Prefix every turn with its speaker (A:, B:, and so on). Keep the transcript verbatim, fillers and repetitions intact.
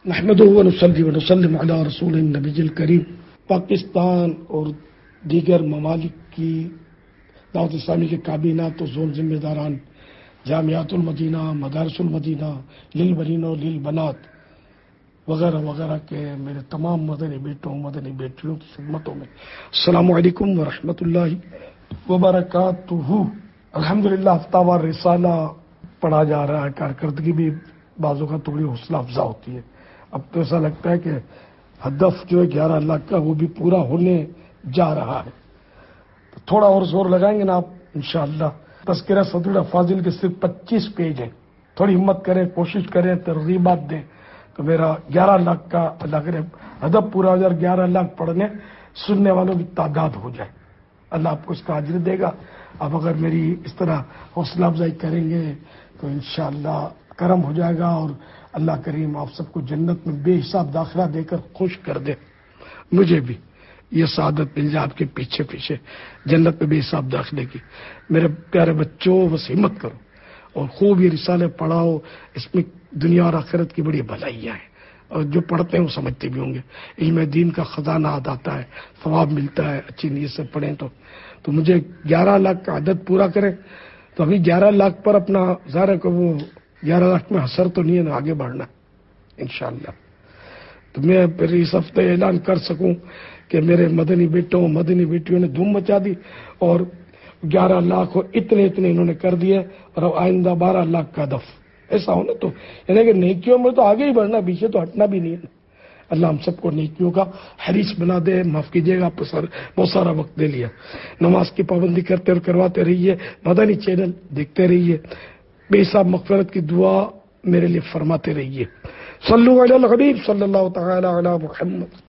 A: نحمدہ ونصلی ونسلم علی رسول النبی الکریم۔ پاکستان اور دیگر ممالک کی دعوت اسلامی کے کابینہ تو زون ذمہ داران، جامعات المدینہ، مدارس المدینہ، للبنین و للبنات وغیرہ وغیرہ کے میرے تمام مدنی بیٹوں مدنی بیٹیوں کی خدمتوں میں السلام علیکم ورحمۃ اللہ وبرکاتہ۔ الحمدللہ ہفتہ وار رسالہ پڑھا جا رہا ہے، کارکردگی بھی بعضوں کا تھوڑی حوصلہ افزا ہوتی ہے۔ اب تو ایسا لگتا ہے کہ ہدف جو ہے گیارہ لاکھ کا وہ بھی پورا ہونے جا رہا ہے، تو تھوڑا اور زور لگائیں گے نا آپ انشاءاللہ۔ تذکرہ صدر فاضل کے صرف پچیس پیج ہیں، تھوڑی ہمت کریں، کوشش کریں، ترغیبات دیں تو میرا گیارہ لاکھ کا اللہ کرے ہدف پورا ہو جائے، گیارہ لاکھ پڑھنے سننے والوں کی تعداد ہو جائے، اللہ آپ کو اس کا اجر دے گا۔ اب اگر میری اس طرح حوصلہ افزائی کریں گے تو انشاءاللہ کرم ہو جائے گا، اور اللہ کریم آپ سب کو جنت میں بے حساب داخلہ دے کر خوش کر دے۔ مجھے بھی یہ سعادت مل جائے آپ کے پیچھے پیچھے جنت میں بے حساب داخلے کی۔ میرے پیارے بچوں، بس ہمت کرو اور خوب یہ رسالے پڑھاؤ، اس میں دنیا اور آخرت کی بڑی بھلائیاں ہیں، اور جو پڑھتے ہیں وہ سمجھتے بھی ہوں گے۔ علم دین کا خزانہ آتا ہے، ثواب ملتا ہے، اچھی نیت سے پڑھیں تو تو مجھے گیارہ لاکھ کا عدد پورا کریں تو ابھی گیارہ لاکھ پر اپنا ظاہر ہے کہ وہ گیارہ لاکھ میں حسر تو نہیں ہے نا، آگے بڑھنا انشاءاللہ۔ تو میں پھر اس ہفتے اعلان کر سکوں کہ میرے مدنی بیٹوں مدنی بیٹیوں نے دھوم مچا دی اور گیارہ لاکھ اتنے اتنے انہوں نے کر دیے، اور اب آئندہ بارہ لاکھ کا ہدف ایسا ہونا، تو یعنی کہ نیکیوں میں تو آگے ہی بڑھنا، پیچھے تو ہٹنا بھی نہیں ہے۔ اللہ ہم سب کو نیکیوں کا حریص بنا دے۔ معاف کیجیے گا، آپ کو بہت سارا وقت دے لیا۔ نماز کی پابندی کرتے اور کرواتے رہیے، مدنی چینل دیکھتے رہیے، بے حساب مغفرت کی دعا میرے لیے فرماتے رہیے۔ صلو علی الحبیب صلی اللہ تعالی علی محمد۔